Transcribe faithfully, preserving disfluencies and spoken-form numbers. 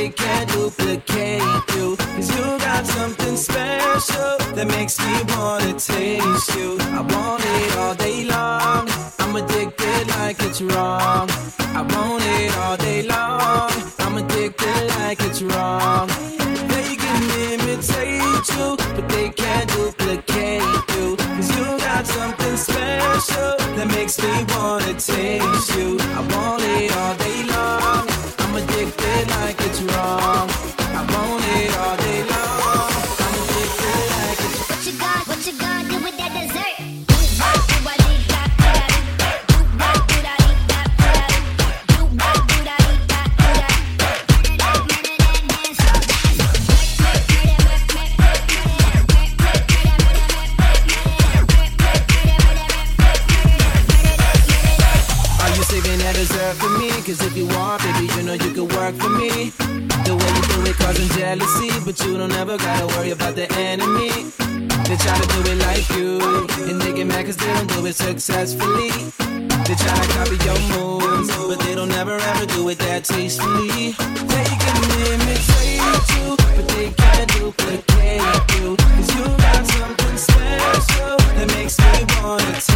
they can't duplicate you. Cause you got something special that makes me wanna taste you. I want it all day long, I'm addicted like it's wrong. I want it all day long, I'm addicted like it's wrong. They can imitate you, but they can't duplicate you. Cause you got something special that makes me wanna taste you. I want it all day long, I'm addicted like it's wrong. I want it all day long, I'm addicted like it's wrong. What you gonna, what you gonna do with that dessert? For me, cause if you want, baby, you know you could work for me. The way you do it causing jealousy, but you don't ever gotta worry about the enemy. They try to do it like you, and they get mad cause they don't do it successfully. They try to copy your moves, but they don't ever ever do it that tastefully. They can imitate you, but they can't duplicate you. Cause you got something special that makes me wanna